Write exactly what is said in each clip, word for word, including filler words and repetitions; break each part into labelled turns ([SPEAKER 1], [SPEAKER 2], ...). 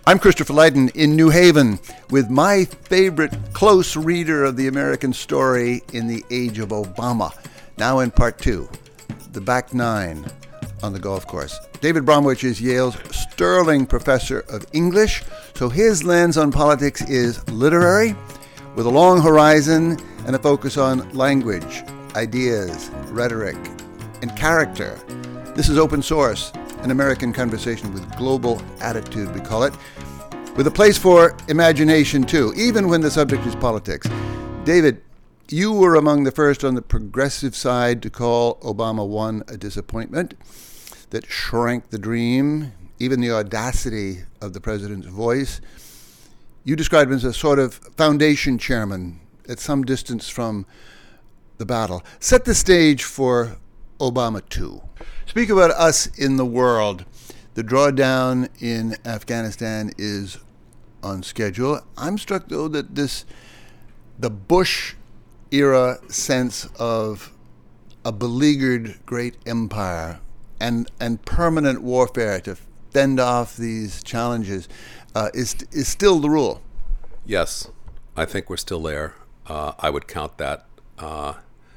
[SPEAKER 1] I'm Christopher Lydon in New Haven with my favorite close reader of the American story in the age of Obama. Now in part two, the back nine on the golf course. David Bromwich is Yale's sterling professor of English, so his lens on politics is literary, with a long horizon and a focus on language, ideas, rhetoric, and character. This is Open Source, an American conversation with global attitude, we call it, with a place for imagination, too, even when the subject is politics. David, you were among the first on the progressive side to call Obama one a disappointment that shrank the dream, even the audacity of the president's voice. You described him as a sort of foundation chairman at some distance from the battle. Set the stage for Obama two. Speak about us in the world. The drawdown in Afghanistan is on schedule. I'm struck, though, that this, the Bush-era sense of a beleaguered great empire and and permanent warfare to fend off these challenges uh, is is still the rule.
[SPEAKER 2] Yes, I think we're still there. Uh, I would count that uh,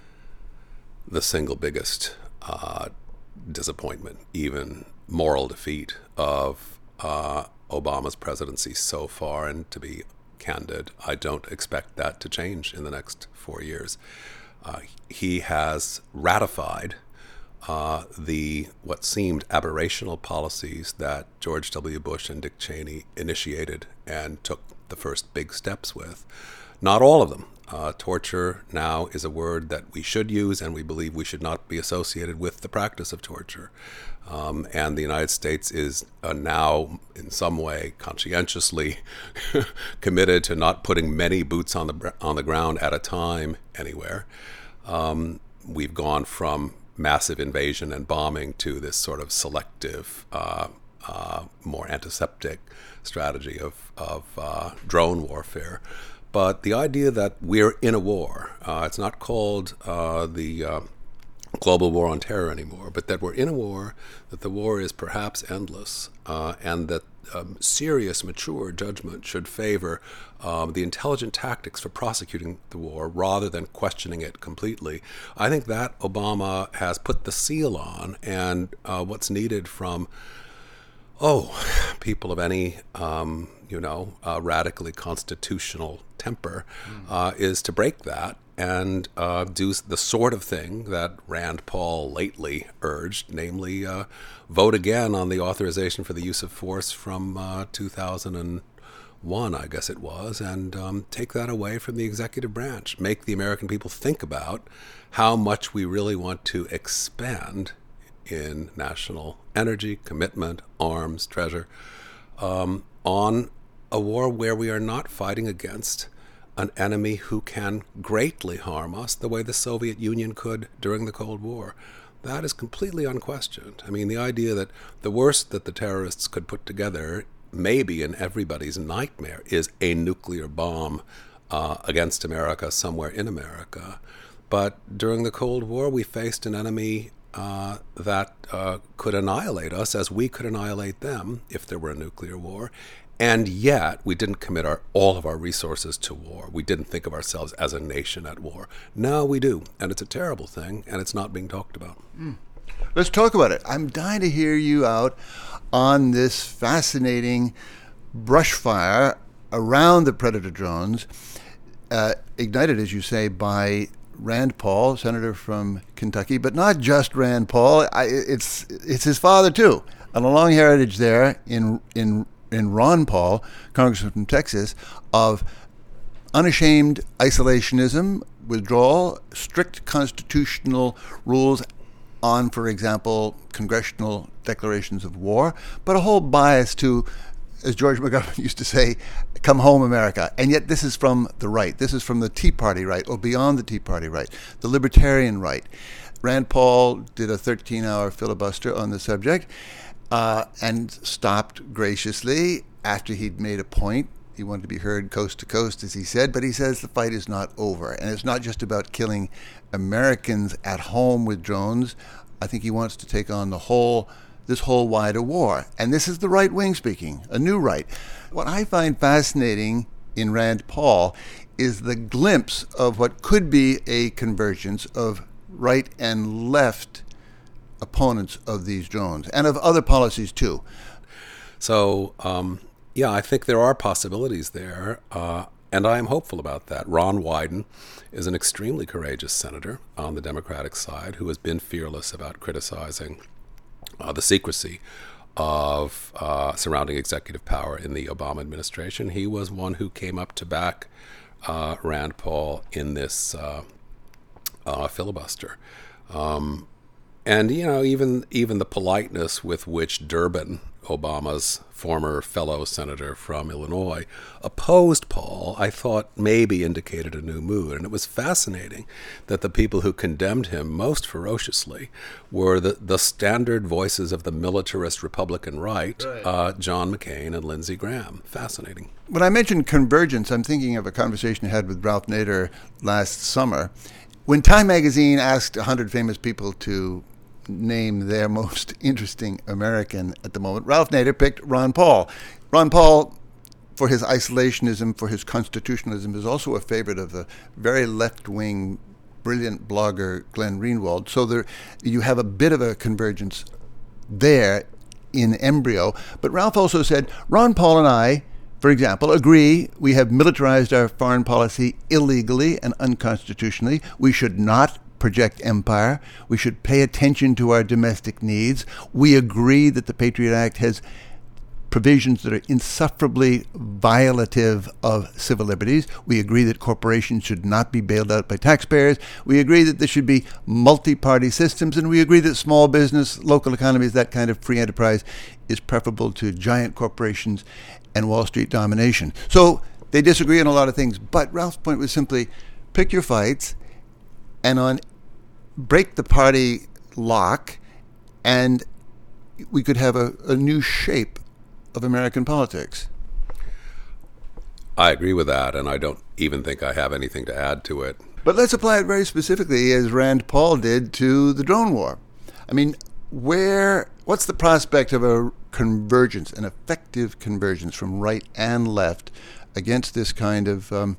[SPEAKER 2] the single biggest uh, disappointment, even moral defeat of uh, Obama's presidency so far. And to be candid, I don't expect that to change in the next four years. Uh, he has ratified uh, the what seemed aberrational policies that George W. Bush and Dick Cheney initiated and took the first big steps with. Not all of them. Uh, torture now is a word that we should use, and we believe we should not be associated with the practice of torture. Um, and the United States is uh, now, in some way, conscientiously committed to not putting many boots on the on the ground at a time anywhere. Um, we've gone from massive invasion and bombing to this sort of selective, uh, uh, more antiseptic strategy of, of uh, drone warfare. But the idea that we're in a war, uh, it's not called uh, the uh, global war on terror anymore, but that we're in a war, that the war is perhaps endless, uh, and that um, serious, mature judgment should favor um, the intelligent tactics for prosecuting the war rather than questioning it completely. I think that Obama has put the seal on, and uh, what's needed from Oh, people of any, um, you know, uh, radically constitutional temper mm. uh, is to break that and uh, do the sort of thing that Rand Paul lately urged, namely uh, vote again on the authorization for the use of force from uh, two thousand one, I guess it was, and um, take that away from the executive branch. Make the American people think about how much we really want to expand in national energy, commitment, arms, treasure, um, on a war where we are not fighting against an enemy who can greatly harm us the way the Soviet Union could during the Cold War. That is completely unquestioned. I mean, the idea that the worst that the terrorists could put together, maybe in everybody's nightmare, is a nuclear bomb uh, against America somewhere in America. But during the Cold War, we faced an enemy Uh, that uh, could annihilate us as we could annihilate them if there were a nuclear war. And yet we didn't commit our, all of our resources to war. We didn't think of ourselves as a nation at war. Now we do. And it's a terrible thing, and it's not being talked about.
[SPEAKER 1] Mm. Let's talk about it. I'm dying to hear you out on this fascinating brush fire around the Predator drones, uh, ignited, as you say, by Rand Paul, senator from Kentucky, but not just Rand Paul. I, it's it's his father too, and a long heritage there in in in Ron Paul, congressman from Texas, of unashamed isolationism, withdrawal, strict constitutional rules on, for example, congressional declarations of war, but a whole bias to, as George McGovern used to say, come home, America. And yet this is from the right. This is from the Tea Party right, or beyond the Tea Party right, the libertarian right. Rand Paul did a thirteen-hour filibuster on the subject uh, and stopped graciously after he'd made a point. He wanted to be heard coast to coast, as he said, but he says the fight is not over. And it's not just about killing Americans at home with drones. I think he wants to take on the whole this whole wider war. And this is the right wing speaking, a new right. What I find fascinating in Rand Paul is the glimpse of what could be a convergence of right and left opponents of these drones and of other policies too.
[SPEAKER 2] So, um, yeah, I think there are possibilities there, uh, and I am hopeful about that. Ron Wyden is an extremely courageous senator on the Democratic side who has been fearless about criticizing uh, the secrecy of uh, surrounding executive power in the Obama administration. He was one who came up to back uh, Rand Paul in this uh, uh, filibuster. Um, and, you know, even even the politeness with which Durbin, Obama's former fellow senator from Illinois, opposed Paul, I thought maybe indicated a new mood. And it was fascinating that the people who condemned him most ferociously were the, the standard voices of the militarist Republican right, right. Uh, John McCain and Lindsey Graham. Fascinating.
[SPEAKER 1] When I mentioned convergence, I'm thinking of a conversation I had with Ralph Nader last summer. When Time magazine asked one hundred famous people to name their most interesting American at the moment, Ralph Nader picked Ron Paul. Ron Paul, for his isolationism, for his constitutionalism, is also a favorite of the very left-wing, brilliant blogger Glenn Greenwald. So there, you have a bit of a convergence there in embryo. But Ralph also said, Ron Paul and I, for example, agree we have militarized our foreign policy illegally and unconstitutionally. We should not project empire. We should pay attention to our domestic needs. We agree that the Patriot Act has provisions that are insufferably violative of civil liberties. We agree that corporations should not be bailed out by taxpayers. We agree that there should be multi-party systems, and we agree that small business, local economies, that kind of free enterprise is preferable to giant corporations and Wall Street domination. So they disagree on a lot of things, but Ralph's point was simply pick your fights and on break the party lock, and we could have a, a new shape of American politics.
[SPEAKER 2] I agree with that, and I don't even think I have anything to add to it.
[SPEAKER 1] But let's apply it very specifically, as Rand Paul did, to the drone war. I mean, where, what's the prospect of a convergence, an effective convergence from right and left against this kind of um,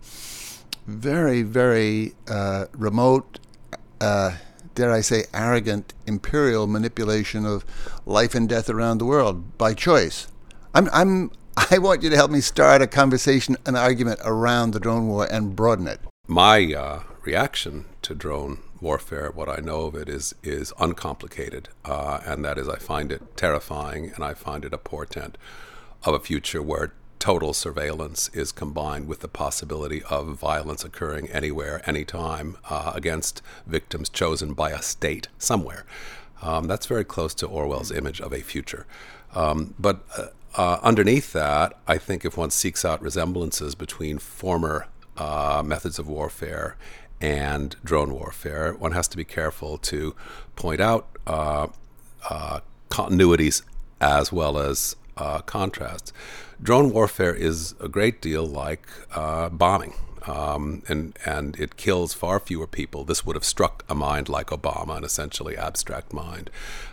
[SPEAKER 1] very, very uh, remote, uh, dare I say, arrogant imperial manipulation of life and death around the world by choice? I'm, I'm, I want you to help me start a conversation, an argument around the drone war and broaden it.
[SPEAKER 2] My uh, reaction to drone warfare, what I know of it, is is uncomplicated, uh, and that is I find it terrifying, and I find it a portent of a future where total surveillance is combined with the possibility of violence occurring anywhere, anytime, uh, against victims chosen by a state somewhere. Um, that's very close to Orwell's image of a future. Um, but uh, uh, underneath that, I think if one seeks out resemblances between former uh, methods of warfare and drone warfare, one has to be careful to point out uh, uh, continuities as well as uh, contrasts. Drone warfare is a great deal like uh, bombing, um, and and it kills far fewer people. This would have struck a mind like Obama, an essentially abstract mind.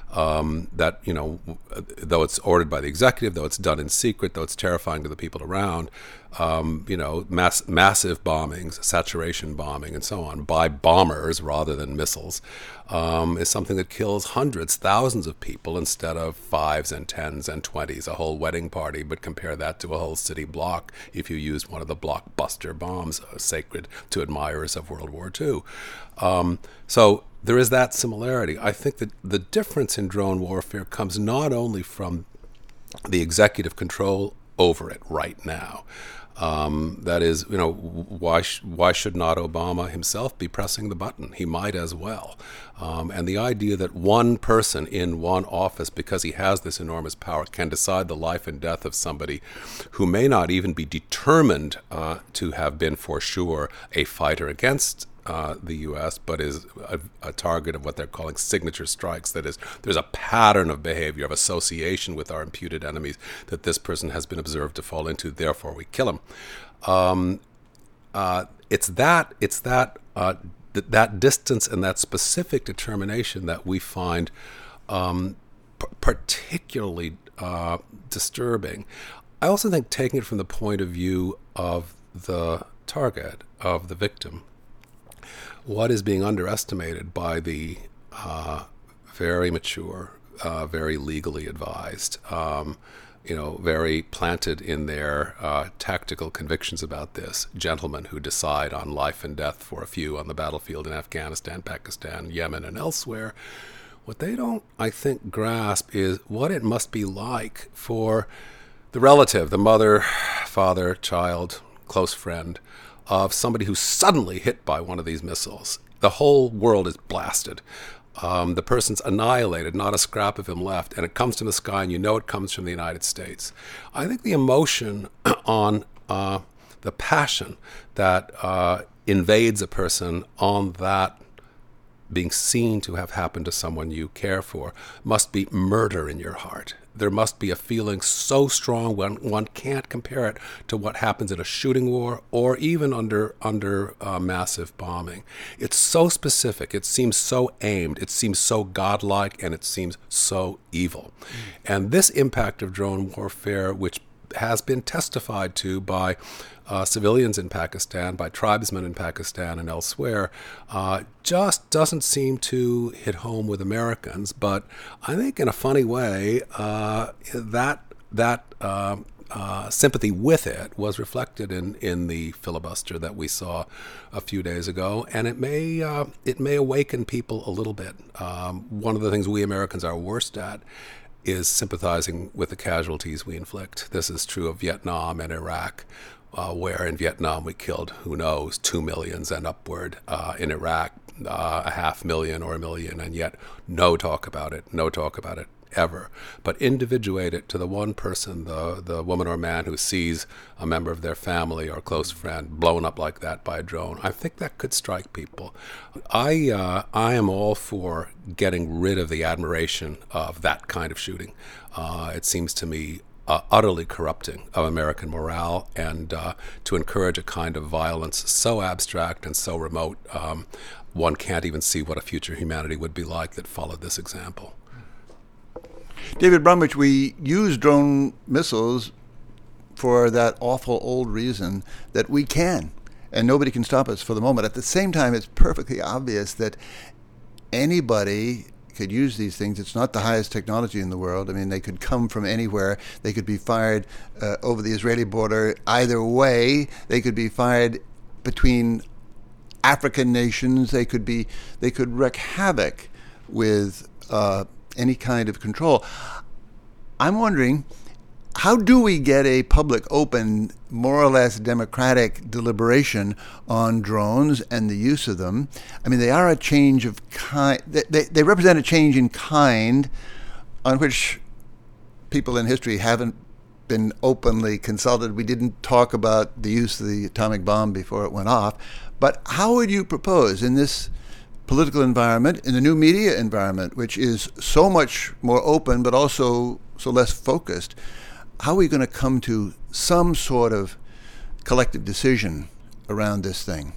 [SPEAKER 2] Um, that, you know, though it's ordered by the executive, though it's done in secret, though it's terrifying to the people around, um, you know, mass, massive bombings, saturation bombing, and so on, by bombers rather than missiles, um, is something that kills hundreds, thousands of people instead of fives and tens and twenties, a whole wedding party. But compare that to a whole city block if you use one of the blockbuster bombs uh, sacred to admirers of World War Two. Um, so there is that similarity. I think that the difference in drone warfare comes not only from the executive control over it right now. Um, that is, you know, why sh- why should not Obama himself be pressing the button? He might as well. Um, and the idea that one person in one office, because he has this enormous power, can decide the life and death of somebody who may not even be determined uh, to have been for sure a fighter against Uh, the U S, but is a, a target of what they're calling signature strikes. That is, there's a pattern of behavior, of association with our imputed enemies that this person has been observed to fall into, therefore we kill him. Um, uh, it's that, it's that, uh, th- that distance and that specific determination that we find um, p- particularly uh, disturbing. I also think taking it from the point of view of the target, of the victim, what is being underestimated by the uh, very mature, uh, very legally advised, um, you know, very planted in their uh, tactical convictions about this, gentlemen who decide on life and death for a few on the battlefield in Afghanistan, Pakistan, Yemen, and elsewhere. What they don't, I think, grasp is what it must be like for the relative, the mother, father, child, close friend, of somebody who's suddenly hit by one of these missiles. The whole world is blasted. Um, the person's annihilated, not a scrap of him left, and it comes from the sky, and you know it comes from the United States. I think the emotion on uh, the passion that uh, invades a person on that being seen to have happened to someone you care for must be murder in your heart. There must be a feeling so strong when one can't compare it to what happens in a shooting war or even under under uh, massive bombing. It's so specific. It seems so aimed. It seems so godlike, and it seems so evil. Mm. And this impact of drone warfare, which has been testified to by uh, civilians in Pakistan, by tribesmen in Pakistan and elsewhere, uh, just doesn't seem to hit home with Americans. But I think in a funny way, uh, that that uh, uh, sympathy with it was reflected in, in the filibuster that we saw a few days ago, and it may uh, it may awaken people a little bit. Um, one of the things we Americans are worst at is sympathizing with the casualties we inflict. This is true of Vietnam and Iraq, uh, where in Vietnam we killed, who knows, two millions and upward. Uh, in Iraq, uh, a half million or a million, and yet no talk about it, no talk about it ever. But individuate it to the one person, the, the woman or man who sees a member of their family or close friend blown up like that by a drone. I think that could strike people. I uh, I am all for getting rid of the admiration of that kind of shooting. Uh, it seems to me uh, utterly corrupting of American morale, and uh, to encourage a kind of violence so abstract and so remote, um, one can't even see what a future humanity would be like that followed this example.
[SPEAKER 1] David Bromwich, we use drone missiles for that awful old reason that we can, and nobody can stop us for the moment. At the same time, it's perfectly obvious that anybody could use these things. It's not the highest technology in the world. I mean, they could come from anywhere. They could be fired uh, over the Israeli border. Either way, they could be fired between African nations. They could be, they could wreak havoc with uh, any kind of control. I'm wondering, how do we get a public, open, more or less democratic deliberation on drones and the use of them? I mean, they are a change of kind. They, they represent a change in kind on which people in history haven't been openly consulted. We didn't talk about the use of the atomic bomb before it went off. But how would you propose in this political environment, in the new media environment, which is so much more open but also so less focused, how are we going to come to some sort of collective decision around this thing?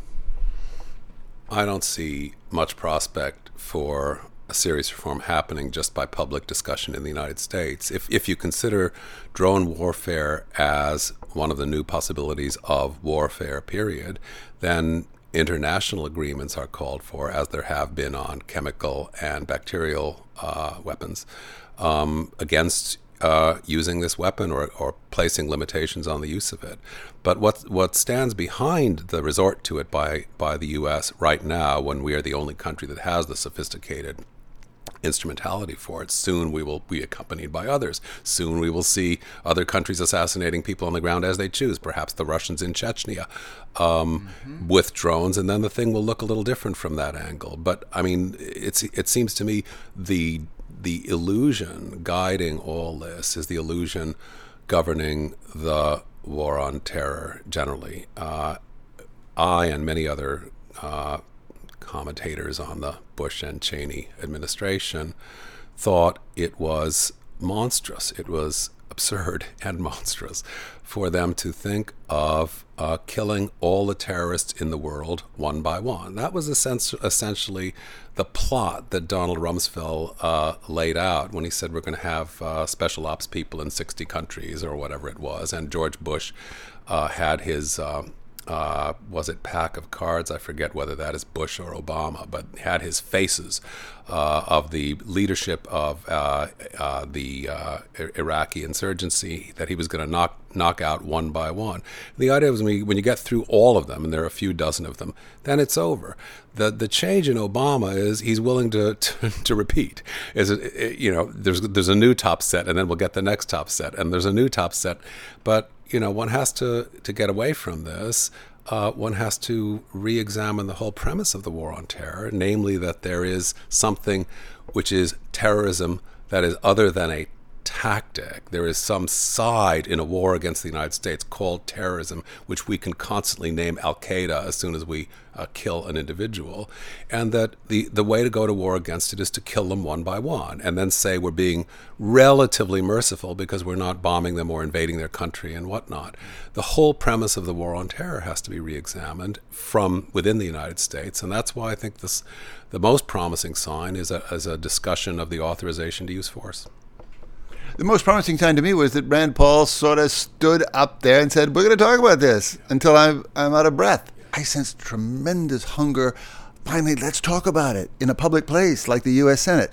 [SPEAKER 2] I don't see much prospect for a serious reform happening just by public discussion in the United States. If if you consider drone warfare as one of the new possibilities of warfare, period, then international agreements are called for, as there have been on chemical and bacterial uh, weapons, um, against uh, using this weapon or, or placing limitations on the use of it. But what what stands behind the resort to it by, by the U S right now, when we are the only country that has the sophisticated instrumentality for it, soon we will be accompanied by others. Soon we will see other countries assassinating people on the ground as they choose, perhaps the Russians in Chechnya, um, mm-hmm. with drones, and then the thing will look a little different from that angle. But I mean, it's it seems to me the the illusion guiding all this is the illusion governing the war on terror generally. Uh, I and many other uh, commentators on the Bush and Cheney administration thought it was monstrous. It was absurd and monstrous for them to think of uh, killing all the terrorists in the world one by one. That was essentially the plot that Donald Rumsfeld uh, laid out when he said we're going to have uh, special ops people in sixty countries or whatever it was. And George Bush uh, had his... Uh, Uh, was it pack of cards? I forget whether that is Bush or Obama, but had his faces uh, of the leadership of uh, uh, the uh, Iraqi insurgency that he was going to knock knock out one by one. The idea was when you, when you get through all of them, and there are a few dozen of them, then it's over. The the change in Obama is he's willing to to, to repeat. Is it, it, you know, there's there's a new top set, and then we'll get the next top set, and there's a new top set, but you know, one has to, to get away from this. Uh, one has to re-examine the whole premise of the war on terror, namely that there is something which is terrorism that is other than a tactic. There is some side in a war against the United States called terrorism, which we can constantly name Al-Qaeda as soon as we uh, kill an individual, and that the, the way to go to war against it is to kill them one by one, and then say we're being relatively merciful because we're not bombing them or invading their country and whatnot. The whole premise of the war on terror has to be re-examined from within the United States, and that's why I think this the most promising sign is a, is a discussion of the authorization to use force.
[SPEAKER 1] The most promising sign to me was that Rand Paul sort of stood up there and said, we're going to talk about this until I'm, I'm out of breath. I sensed tremendous hunger. Finally, let's talk about it in a public place like the U S Senate.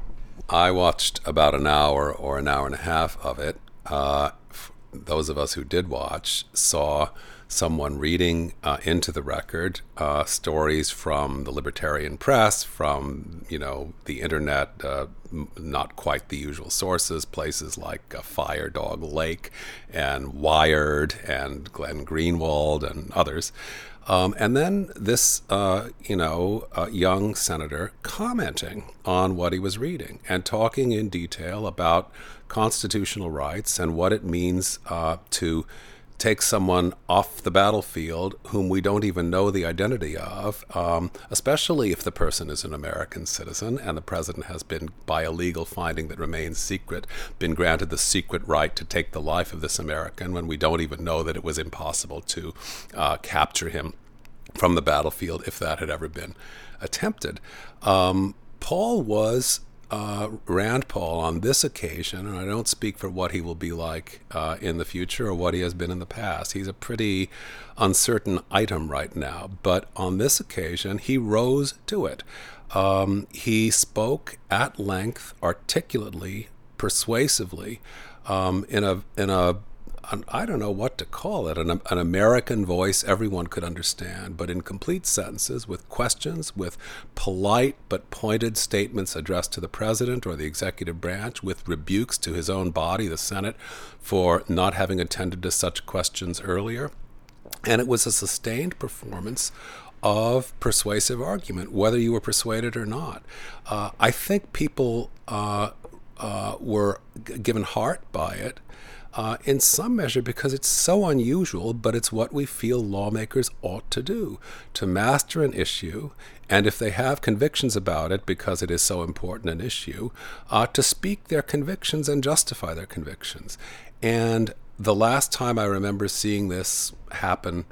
[SPEAKER 2] I watched about an hour or an hour and a half of it. Uh, those of us who did watch saw someone reading uh, into the record uh, stories from the libertarian press, from, you know, the internet, uh, m- not quite the usual sources, places like uh, Fire Dog Lake and Wired and Glenn Greenwald and others. Um, and then this, uh, you know, uh, young senator commenting on what he was reading and talking in detail about constitutional rights and what it means uh, to take someone off the battlefield whom we don't even know the identity of, um, especially if the person is an American citizen and the president has been, by a legal finding that remains secret, been granted the secret right to take the life of this American when we don't even know that it was impossible to uh, capture him from the battlefield if that had ever been attempted. Um, Paul was Uh, Rand Paul on this occasion, and I don't speak for what he will be like uh, in the future or what he has been in the past. He's a pretty uncertain item right now, but on this occasion, he rose to it. Um, he spoke at length, articulately, persuasively, um, in a in a an, I don't know what to call it, an, an American voice everyone could understand, but in complete sentences, with questions, with polite but pointed statements addressed to the president or the executive branch, with rebukes to his own body, the Senate, for not having attended to such questions earlier. And it was a sustained performance of persuasive argument, whether you were persuaded or not. Uh, I think people uh, uh, were g- given heart by it, Uh, in some measure because it's so unusual, but it's what we feel lawmakers ought to do, to master an issue, and if they have convictions about it because it is so important an issue, uh, to speak their convictions and justify their convictions. And the last time I remember seeing this happen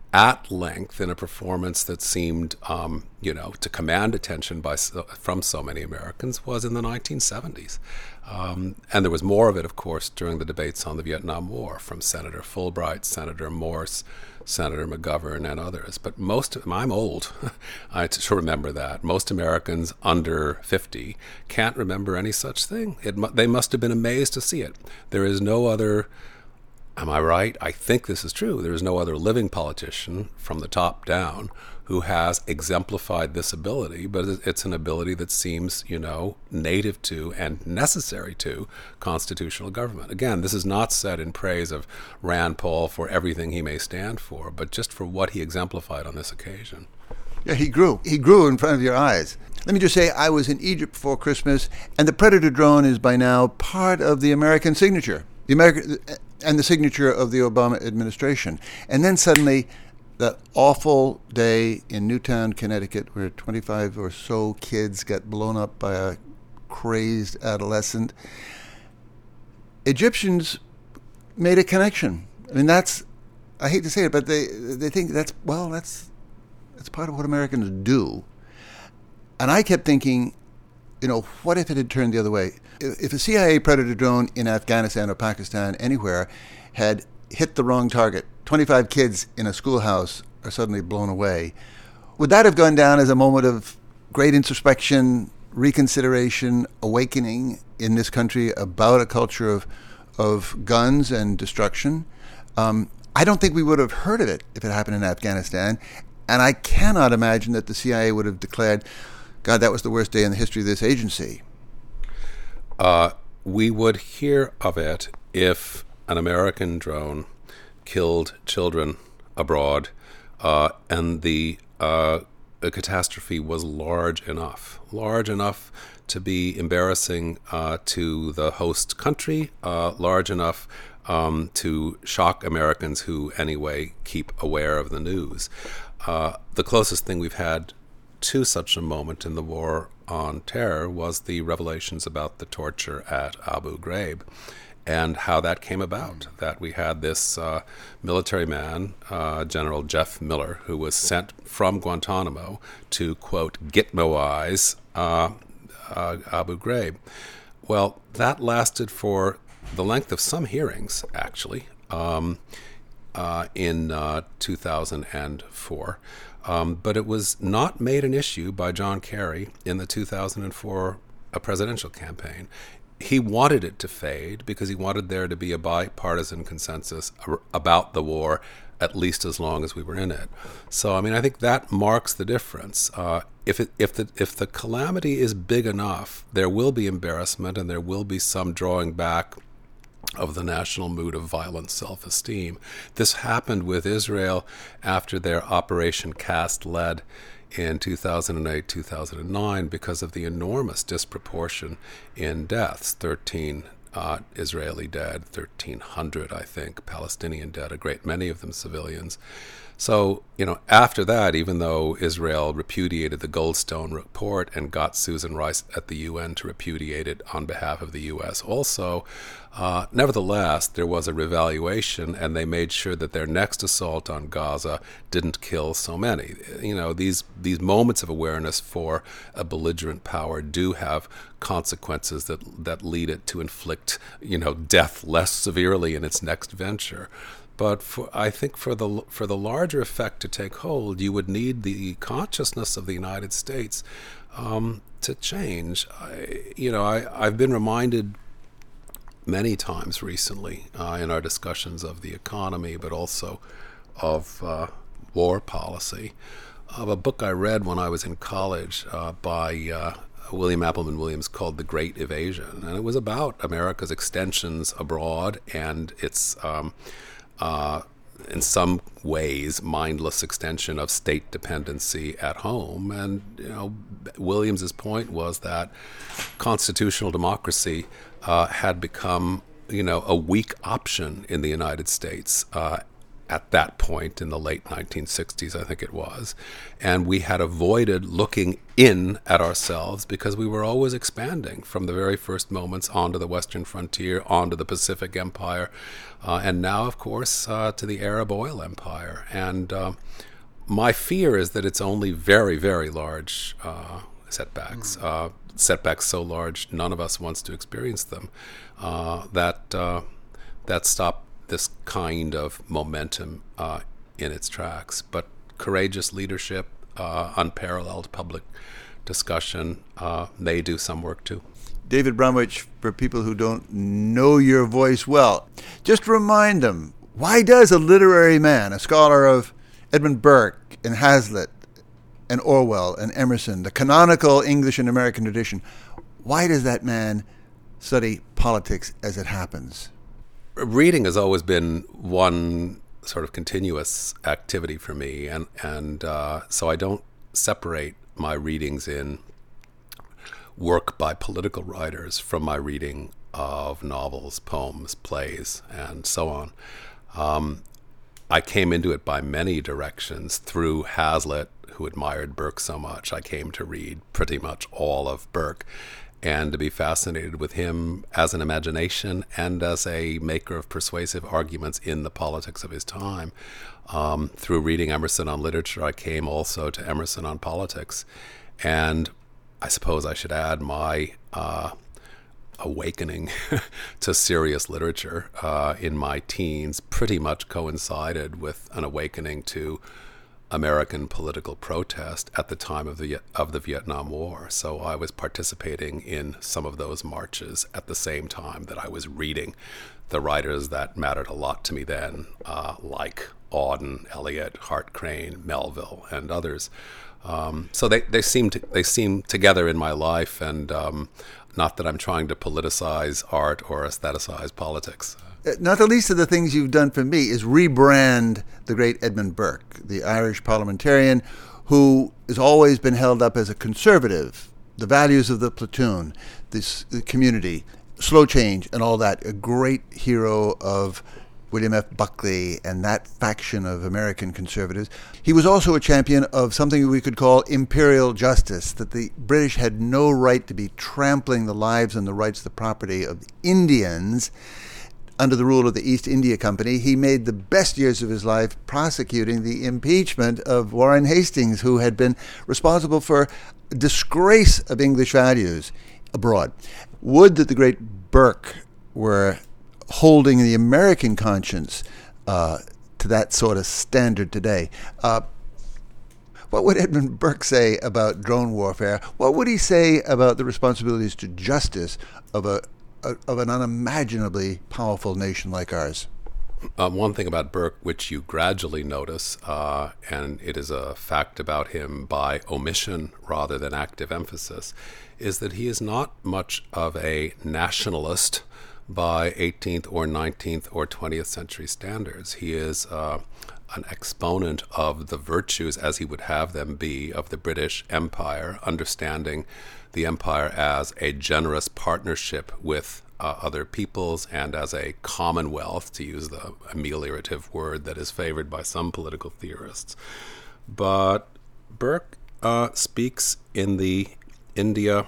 [SPEAKER 2] at length in a performance that seemed, um, you know, to command attention by so, from so many Americans was in the nineteen seventies. Um, and there was more of it, of course, during the debates on the Vietnam War from Senator Fulbright, Senator Morse, Senator McGovern, and others. But most of them, I'm old, I should remember that. Most Americans under fifty can't remember any such thing. It, they must have been amazed to see it. There is no other... Am I right? I think this is true. There is no other living politician from the top down who has exemplified this ability, but it's an ability that seems, you know, native to and necessary to constitutional government. Again, this is not said in praise of Rand Paul for everything he may stand for, but just for what he exemplified on this occasion.
[SPEAKER 1] Yeah, he grew. He grew in front of your eyes. Let me just say, I was in Egypt before Christmas, and the Predator drone is by now part of the American signature. The American... and the signature of the Obama administration. And then suddenly, that awful day in Newtown, Connecticut, where twenty-five or so kids got blown up by a crazed adolescent, Egyptians made a connection. I mean, that's, I hate to say it, but they they think that's, well, that's that's part of what Americans do. And I kept thinking, you know, what if it had turned the other way? If a C I A Predator drone in Afghanistan or Pakistan, anywhere, had hit the wrong target, twenty-five kids in a schoolhouse are suddenly blown away, would that have gone down as a moment of great introspection, reconsideration, awakening in this country about a culture of of guns and destruction? Um, I don't think we would have heard of it if it happened in Afghanistan. And I cannot imagine that the C I A would have declared, God, that was the worst day in the history of this agency.
[SPEAKER 2] Uh, we would hear of it if an American drone killed children abroad, uh, and the, uh, the catastrophe was large enough, large enough to be embarrassing uh, to the host country, uh, large enough um, to shock Americans who, anyway, keep aware of the news. Uh, the closest thing we've had to such a moment in the war on terror was the revelations about the torture at Abu Ghraib and how that came about, that we had this uh, military man, uh, General Jeff Miller, who was sent from Guantanamo to, quote, Gitmoize uh, uh, Abu Ghraib. Well, that lasted for the length of some hearings, actually, um, uh, in uh, two thousand four. Um, but it was not made an issue by John Kerry in the two thousand four uh, presidential campaign. He wanted it to fade because he wanted there to be a bipartisan consensus ar- about the war, at least as long as we were in it. So, I mean, I think that marks the difference. Uh, if it, if the if the calamity is big enough, there will be embarrassment and there will be some drawing back of the national mood of violent self-esteem. This happened with Israel after their Operation Cast Lead in two thousand eight, two thousand nine, because of the enormous disproportion in deaths. thirteen uh, Israeli dead, thirteen hundred, I think, Palestinian dead, a great many of them civilians. So, you know, after that, even though Israel repudiated the Goldstone report and got Susan Rice at the U N to repudiate it on behalf of the U S also, uh, nevertheless, there was a revaluation, and they made sure that their next assault on Gaza didn't kill so many. You know, these these moments of awareness for a belligerent power do have consequences that that lead it to inflict, you know, death less severely in its next venture. But for, I think for the for the larger effect to take hold, you would need the consciousness of the United States um, to change. I, you know, I, I've been reminded many times recently uh, in our discussions of the economy, but also of uh, war policy, of a book I read when I was in college uh, by uh, William Appleman Williams called The Great Evasion. And it was about America's extensions abroad and its um, Uh, in some ways, mindless extension of state dependency at home. And, you know, Williams's point was that constitutional democracy uh, had become, you know, a weak option in the United States uh, at that point in the late nineteen sixties, I think it was. And we had avoided looking in at ourselves because we were always expanding from the very first moments onto the Western frontier, onto the Pacific Empire, uh, and now, of course, uh, to the Arab oil empire. And uh, my fear is that it's only very, very large uh, setbacks, mm. uh, setbacks so large none of us wants to experience them, uh, that, uh, that stop this kind of momentum uh, in its tracks. But courageous leadership, uh, unparalleled public discussion, uh, they do some work too.
[SPEAKER 1] David Bromwich, for people who don't know your voice well, just remind them, why does a literary man, a scholar of Edmund Burke and Hazlitt and Orwell and Emerson, the canonical English and American tradition, why does that man study politics as it happens?
[SPEAKER 2] Reading has always been one sort of continuous activity for me, and and uh, so I don't separate my readings in work by political writers from my reading of novels, poems, plays, and so on. Um, I came into it by many directions. Through Hazlitt, who admired Burke so much, I came to read pretty much all of Burke. and to be fascinated with him as an imagination and as a maker of persuasive arguments in the politics of his time. Um, through reading Emerson on literature, I came also to Emerson on politics. And I suppose I should add my uh, awakening to serious literature uh, in my teens pretty much coincided with an awakening to American political protest at the time of the of the Vietnam War. So I was participating in some of those marches at the same time that I was reading the writers that mattered a lot to me then, uh, like Auden, Eliot, Hart Crane, Melville, and others. Um, so they they seem to, they seem together in my life, and um, not that I'm trying to politicize art or aestheticize politics.
[SPEAKER 1] Not the least of the things you've done for me is rebrand the great Edmund Burke, the Irish parliamentarian who has always been held up as a conservative, the values of the platoon, this the community, slow change and all that, a great hero of William F. Buckley and that faction of American conservatives. He was also a champion of something we could call imperial justice, that the British had no right to be trampling the lives and the rights of the property of Indians under the rule of the East India Company. He made the best years of his life prosecuting the impeachment of Warren Hastings, who had been responsible for disgrace of English values abroad. Would that the great Burke were holding the American conscience uh, to that sort of standard today. Uh, what would Edmund Burke say about drone warfare? What would he say about the responsibilities to justice of a of an unimaginably powerful nation like ours?
[SPEAKER 2] Um, one thing about Burke, which you gradually notice, uh, and it is a fact about him by omission rather than active emphasis, is that he is not much of a nationalist by eighteenth or nineteenth or twentieth century standards. He is uh, an exponent of the virtues, as he would have them be, of the British Empire, understanding the empire as a generous partnership with uh, other peoples and as a commonwealth, to use the ameliorative word that is favored by some political theorists. But Burke uh, speaks in the India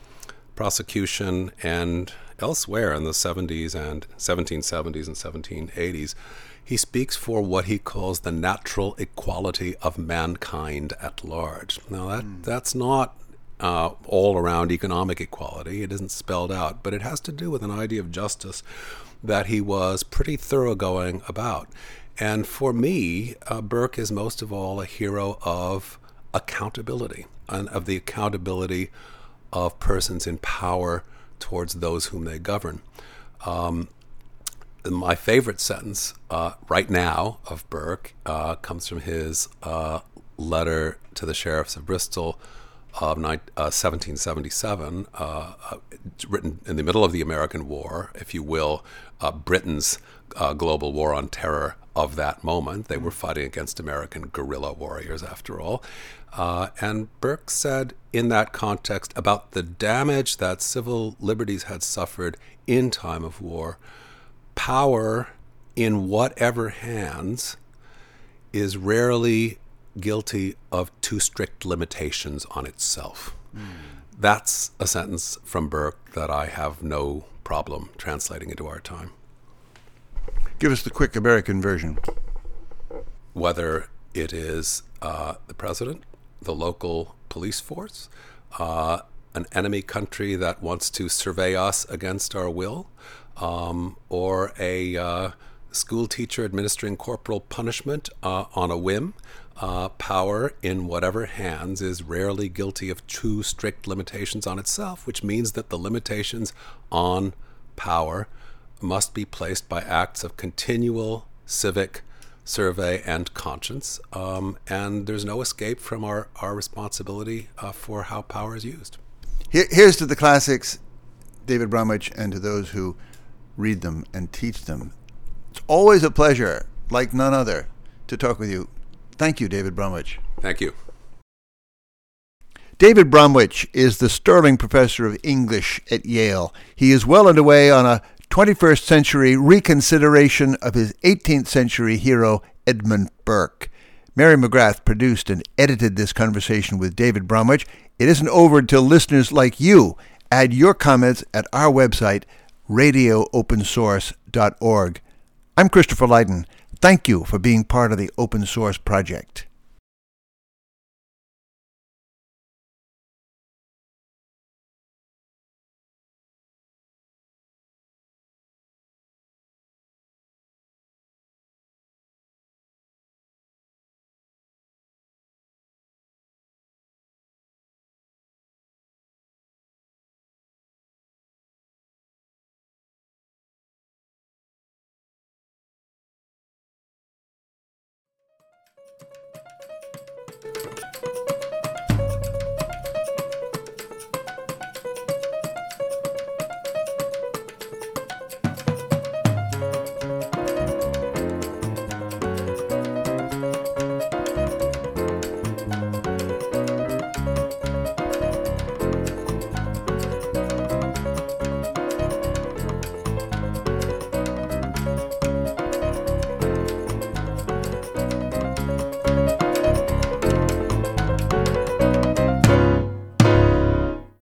[SPEAKER 2] prosecution and elsewhere in the seventies and seventeen seventies and seventeen eighties, he speaks for what he calls the natural equality of mankind at large. Now, that mm. that's not uh, all-around economic equality. It isn't spelled out, but it has to do with an idea of justice that he was pretty thoroughgoing about. And for me, uh, Burke is most of all a hero of accountability, and of the accountability of persons in power towards those whom they govern. Um, my favorite sentence uh, right now of Burke uh, comes from his uh, letter to the sheriffs of Bristol of ni- uh, seventeen seventy-seven, uh, uh, written in the middle of the American War, if you will, uh, Britain's uh, global war on terror of that moment. They were fighting against American guerrilla warriors, after all. Uh, and Burke said in that context about the damage that civil liberties had suffered in time of war, power in whatever hands is rarely guilty of too strict limitations on itself. Mm. That's a sentence from Burke that I have no problem translating into our time.
[SPEAKER 1] Give us the quick American version.
[SPEAKER 2] Whether it is uh, the president, the local police force, uh, an enemy country that wants to survey us against our will, um, or a uh, school teacher administering corporal punishment uh, on a whim, uh, power in whatever hands is rarely guilty of too strict limitations on itself, which means that the limitations on power must be placed by acts of continual civic survey and conscience, um, and there's no escape from our, our responsibility uh, for how power is used.
[SPEAKER 1] Here, here's to the classics, David Bromwich, and to those who read them and teach them. It's always a pleasure, like none other, to talk with you. Thank you, David Bromwich.
[SPEAKER 2] Thank you.
[SPEAKER 1] David Bromwich is the Sterling Professor of English at Yale. He is well underway on a twenty-first century reconsideration of his eighteenth century hero, Edmund Burke. Mary McGrath produced and edited this conversation with David Bromwich. It isn't over until listeners like you add your comments at our website, radio open source dot org. I'm Christopher Lydon. Thank you for being part of the Open Source Project.